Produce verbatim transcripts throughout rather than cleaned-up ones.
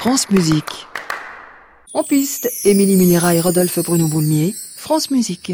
France Musique. En piste, Émilie Munera et Rodolphe Bruno-Boulmier, France Musique.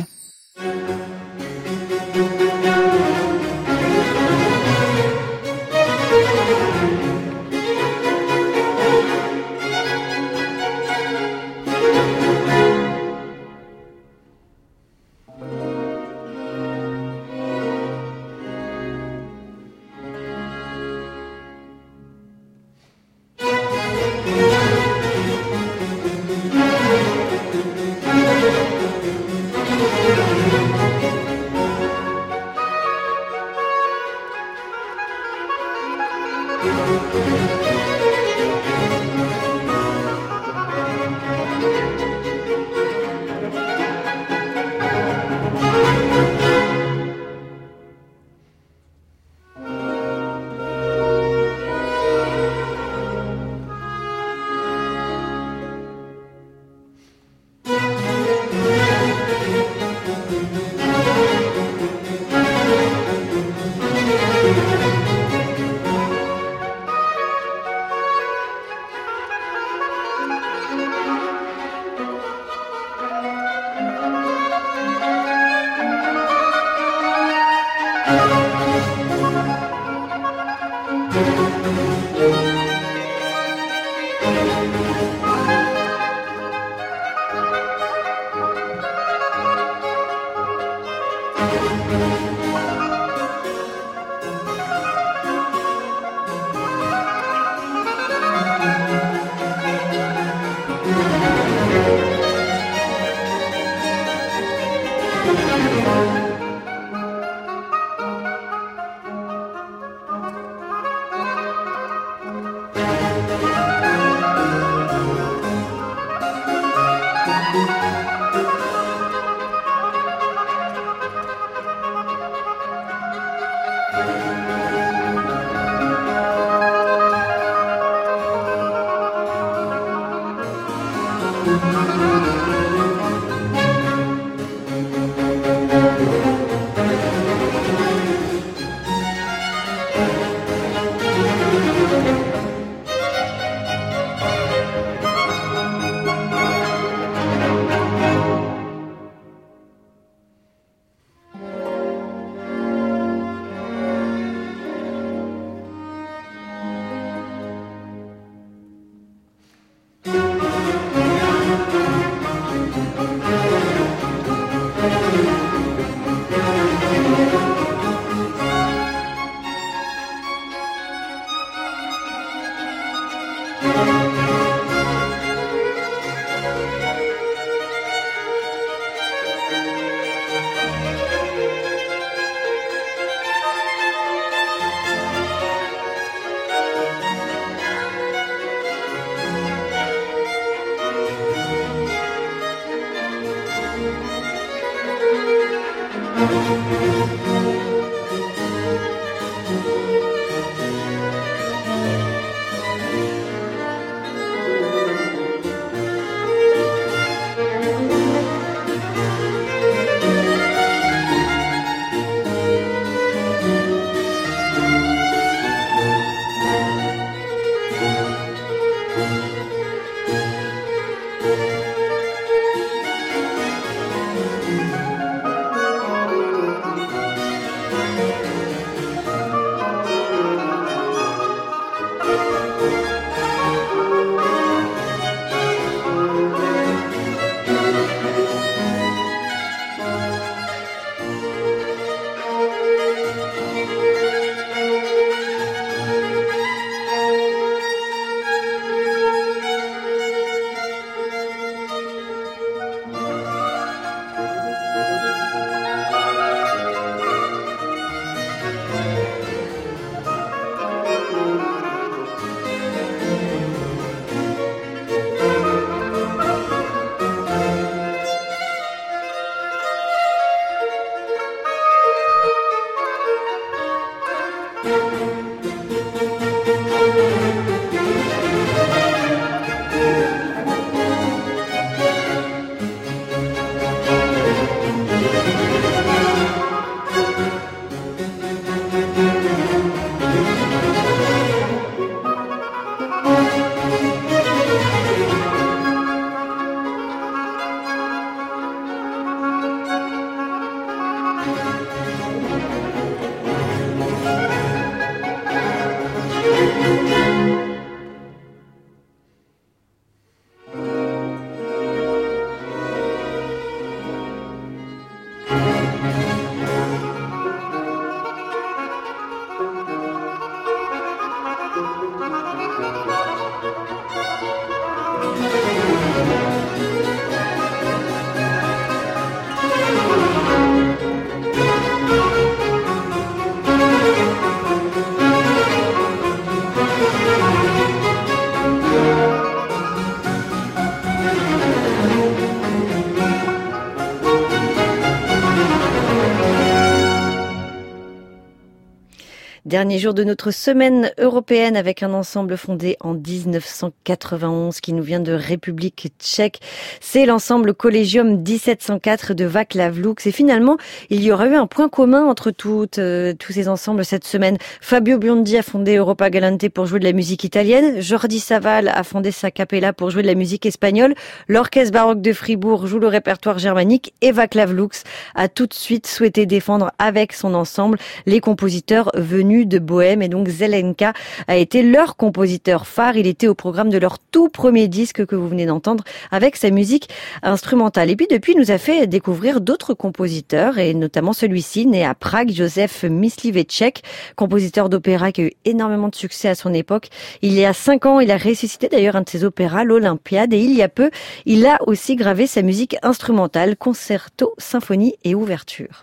Dernier jour de notre semaine européenne avec un ensemble fondé en dix-neuf cent quatre-vingt-onze qui nous vient de République tchèque. C'est l'ensemble Collegium dix-sept cent quatre de Václav Lux. Et finalement, il y aura eu un point commun entre toutes, euh, tous ces ensembles cette semaine. Fabio Biondi a fondé Europa Galante pour jouer de la musique italienne. Jordi Savall a fondé Sa Capella pour jouer de la musique espagnole. L'Orchestre baroque de Fribourg joue le répertoire germanique. Et Václav Lux a tout de suite souhaité défendre avec son ensemble les compositeurs venus de Bohème. Et donc Zelenka a été leur compositeur phare. Il était au programme de leur tout premier disque que vous venez d'entendre avec sa musique instrumentale. Et puis depuis, il nous a fait découvrir d'autres compositeurs et notamment celui-ci, né à Prague, Josef Mysliveček, compositeur d'opéra qui a eu énormément de succès à son époque. Il y a cinq ans, il a ressuscité d'ailleurs un de ses opéras, l'Olympiade, et il y a peu, il a aussi gravé sa musique instrumentale, concerto, symphonie et ouverture.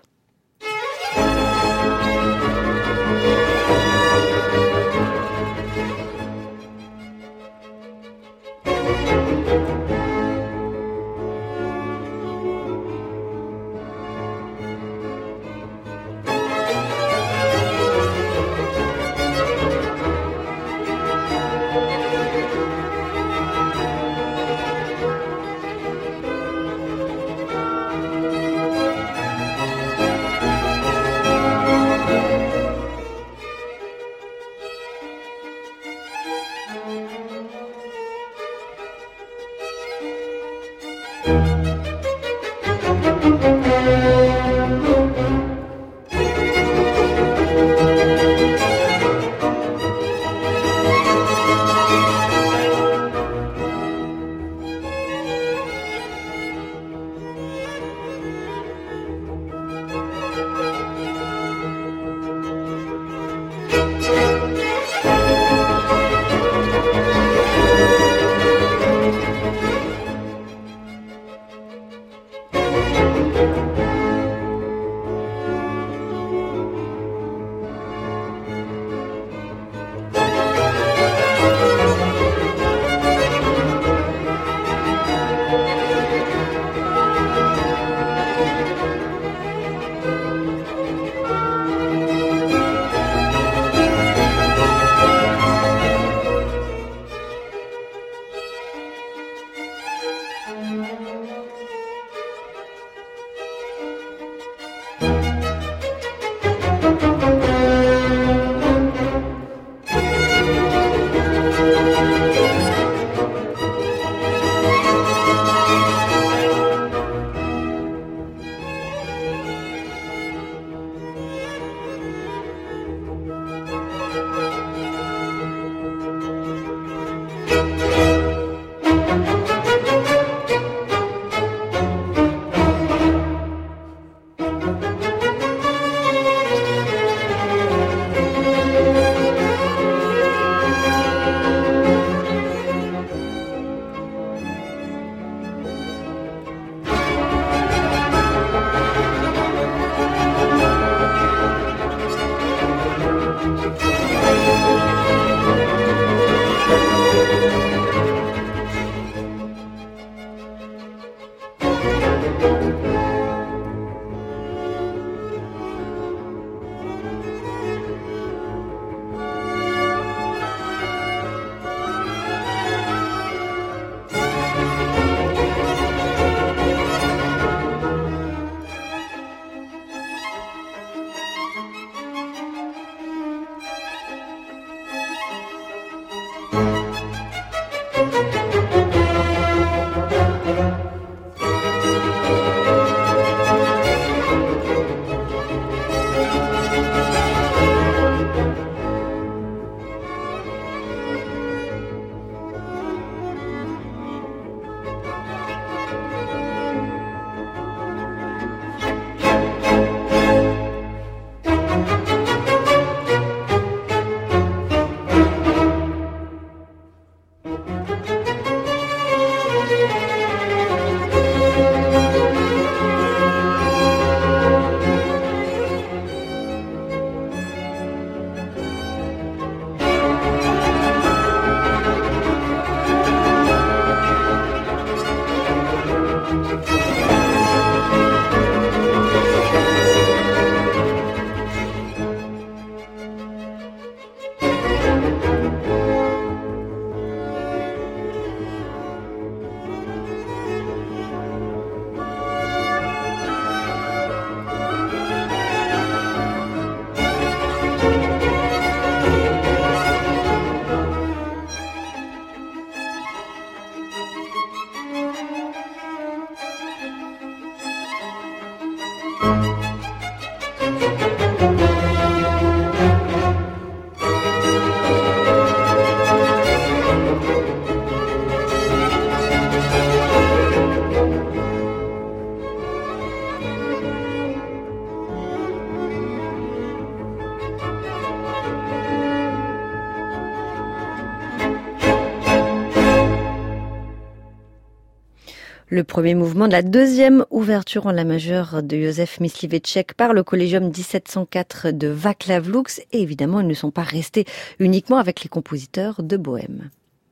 Le premier mouvement de la deuxième ouverture en la majeure de Józef Mysliveček par le Collégium dix-sept cent quatre de Václav Lux. Et évidemment, ils ne sont pas restés uniquement avec les compositeurs de Bohème.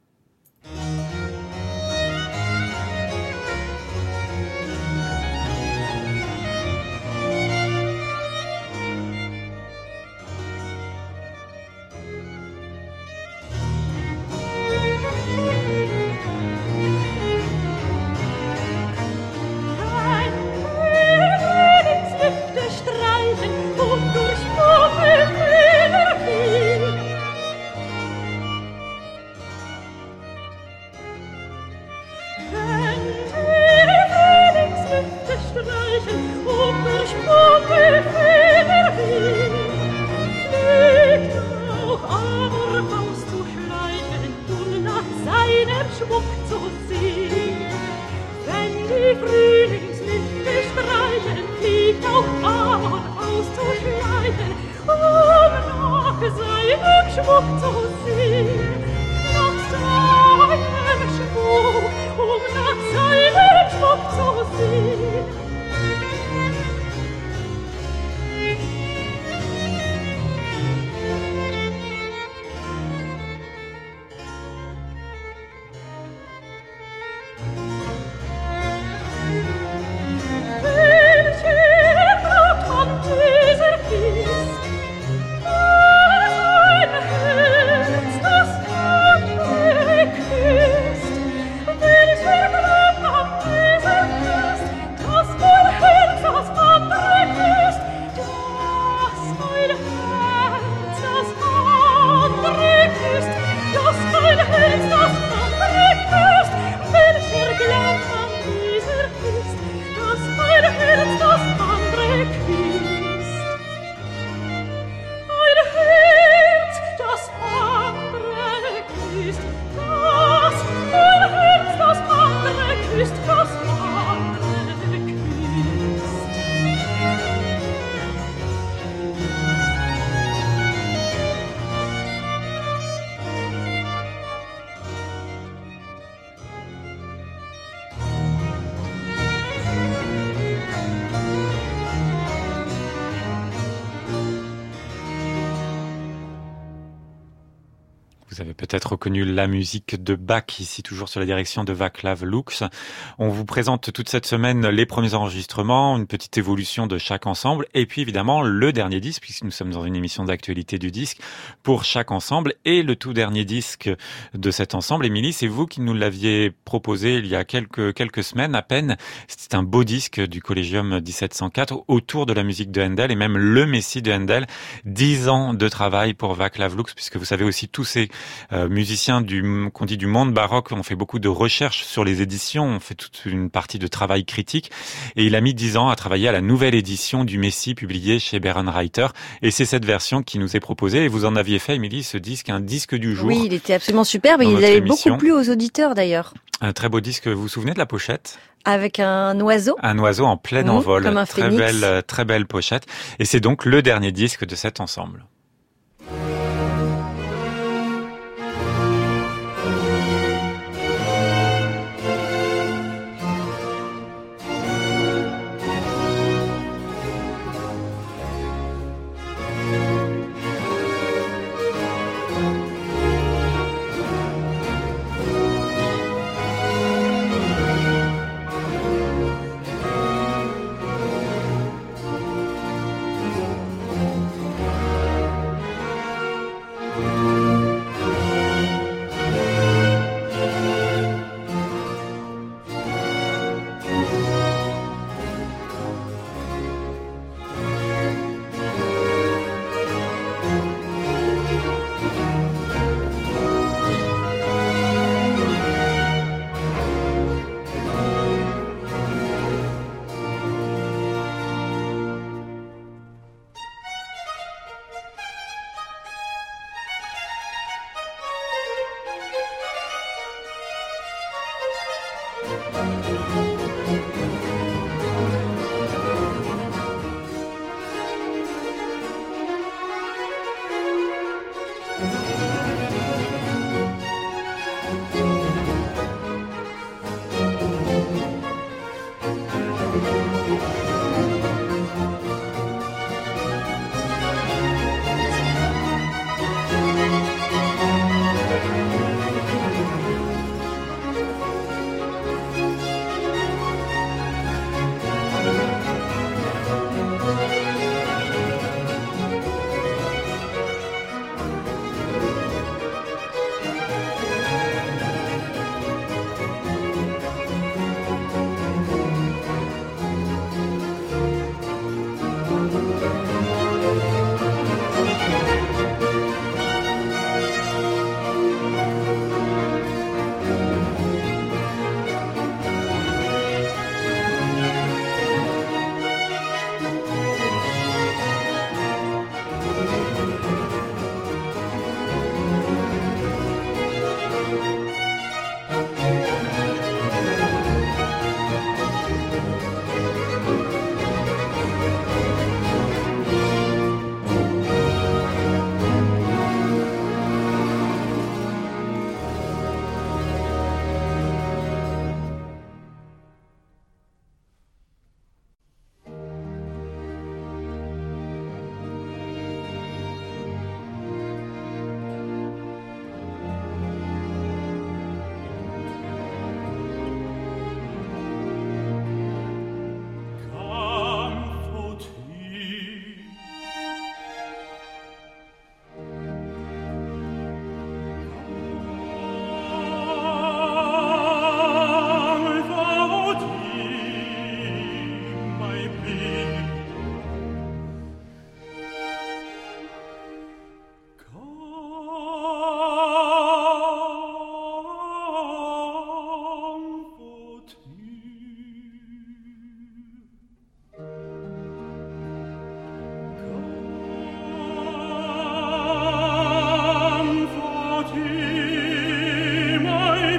Vous avez peut-être reconnu la musique de Bach, ici toujours sur la direction de Václav Lux. On vous présente toute cette semaine les premiers enregistrements, une petite évolution de chaque ensemble, et puis évidemment le dernier disque, puisque nous sommes dans une émission d'actualité du disque, pour chaque ensemble. Et le tout dernier disque de cet ensemble, Émilie, c'est vous qui nous l'aviez proposé il y a quelques, quelques semaines à peine. C'était un beau disque du Collégium dix-sept cent quatre autour de la musique de Handel, et même le Messie de Handel. Dix ans de travail pour Václav Lux, puisque vous savez aussi tous ces Euh, musiciens du qu'on dit du monde baroque, on fait beaucoup de recherches sur les éditions, on fait toute une partie de travail critique, et il a mis dix ans à travailler à la nouvelle édition du Messie publiée chez Bärenreiter, et c'est cette version qui nous est proposée. Et vous en aviez fait, Émilie, ce disque, un disque du jour. Oui, il était absolument superbe, et il avait émission. beaucoup plu aux auditeurs d'ailleurs. Un très beau disque, vous vous souvenez de la pochette ? Avec un oiseau. Un oiseau en plein mmh, envol, comme un très phénix. belle, très belle pochette, et c'est donc le dernier disque de cet ensemble.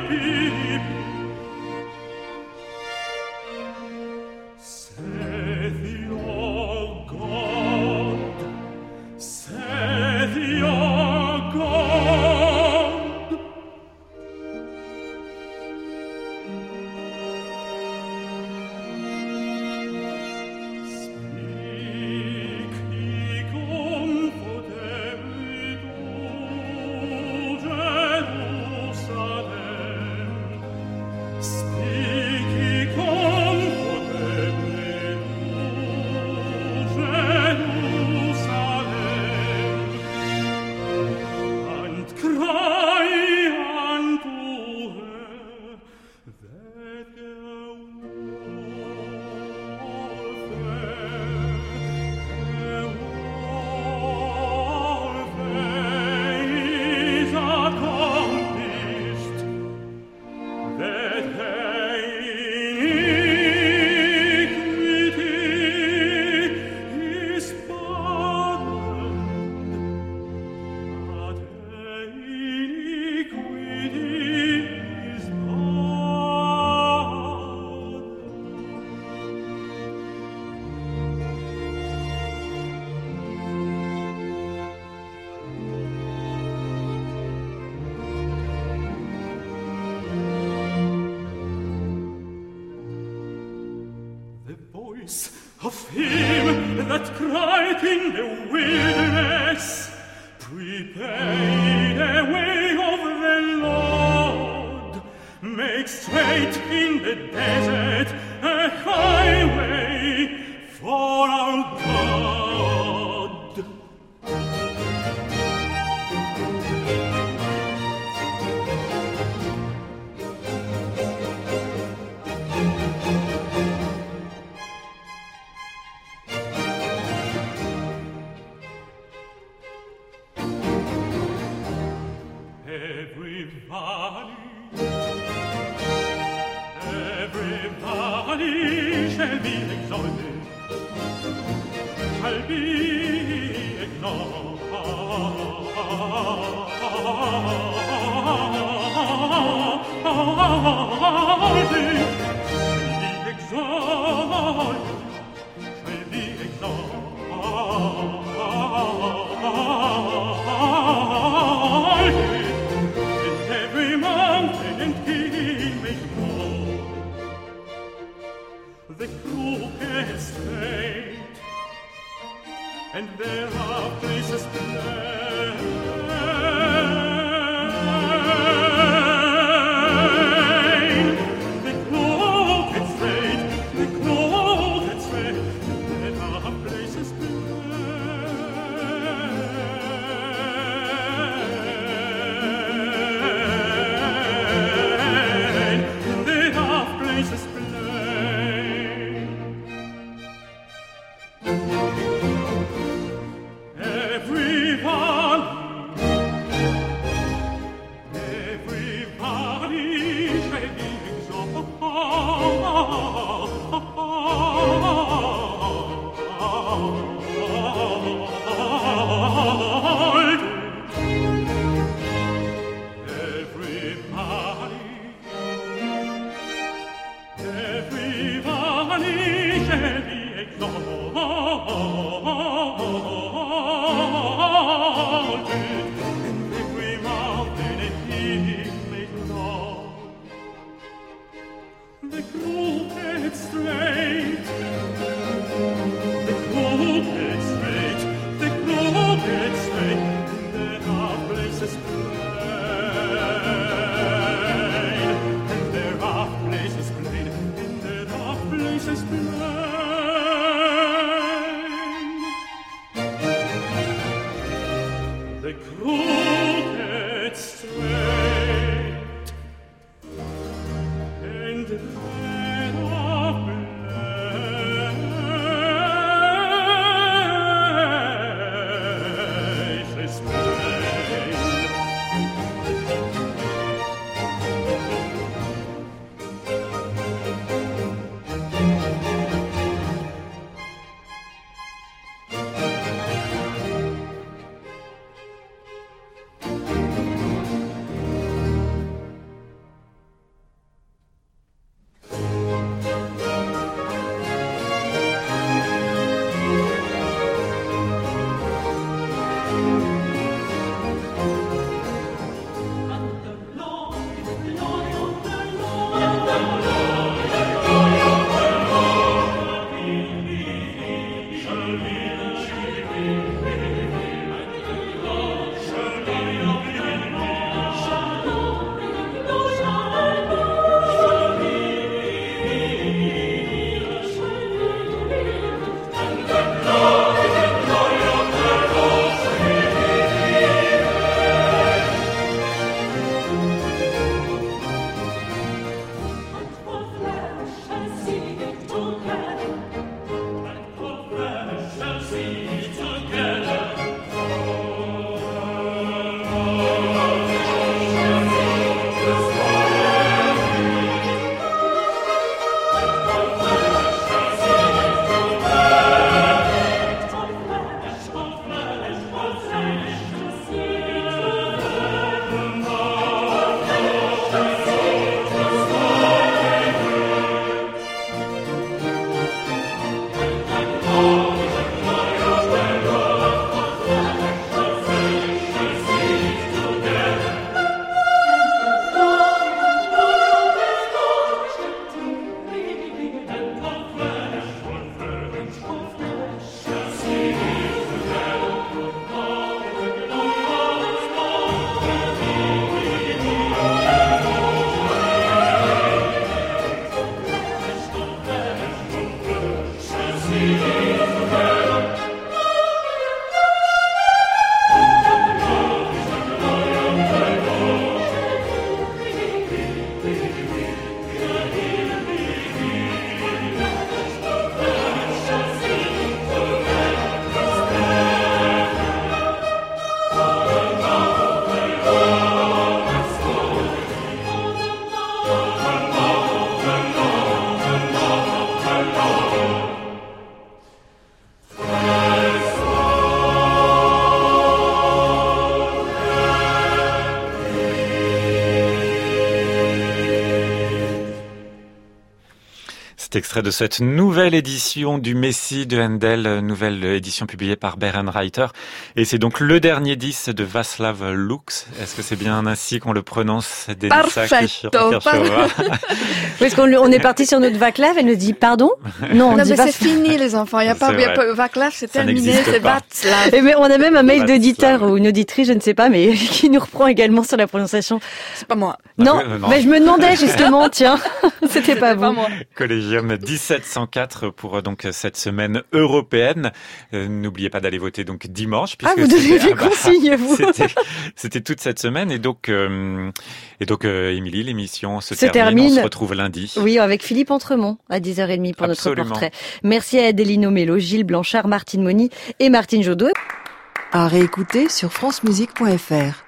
Of him that cried in the wilderness, prepare the way of the Lord, make straight in the desert a highway for our God. Everybody, everybody shall be exalted, shall be exalted, shall be exalted, shall be exalted. The crooked straight, and there are places there Extrait de cette nouvelle édition du Messie de Handel, nouvelle édition publiée par Bärenreiter. Et c'est donc le dernier disque de Václav Lux. Est-ce que c'est bien ainsi qu'on le prononce? Perfetto. Parce qu'on on est parti sur notre Václav, elle nous dit pardon? Non, on non dit mais Vas- c'est fini les enfants, il y a pas, C'est il y a vrai. pas Václav, c'est Ça terminé, n'existe c'est pas. Václav. Eh ben, on a même un mail Václav. d'auditeur ou une auditrice, je ne sais pas, mais qui nous reprend également sur la prononciation. C'est pas moi. Non, euh, non. mais je me demandais justement, tiens, c'était pas C'est pas vous. moi. Collégium dix-sept cent quatre pour euh, donc cette semaine européenne. Euh, N'oubliez pas d'aller voter donc dimanche. Ah, puisque vous donnez c'était- les ah bah, consignes, vous. C'était, c'était toute cette semaine et donc euh, et donc euh, Émilie, l'émission se, Se termine. termine. On se retrouve lundi. Oui, avec Philippe Entremont à dix heures trente pour Absolument. notre portrait. Merci à Adelino Mello, Gilles Blanchard, Martine Moni et Martine Jodot. À réécouter sur francemusique point f r.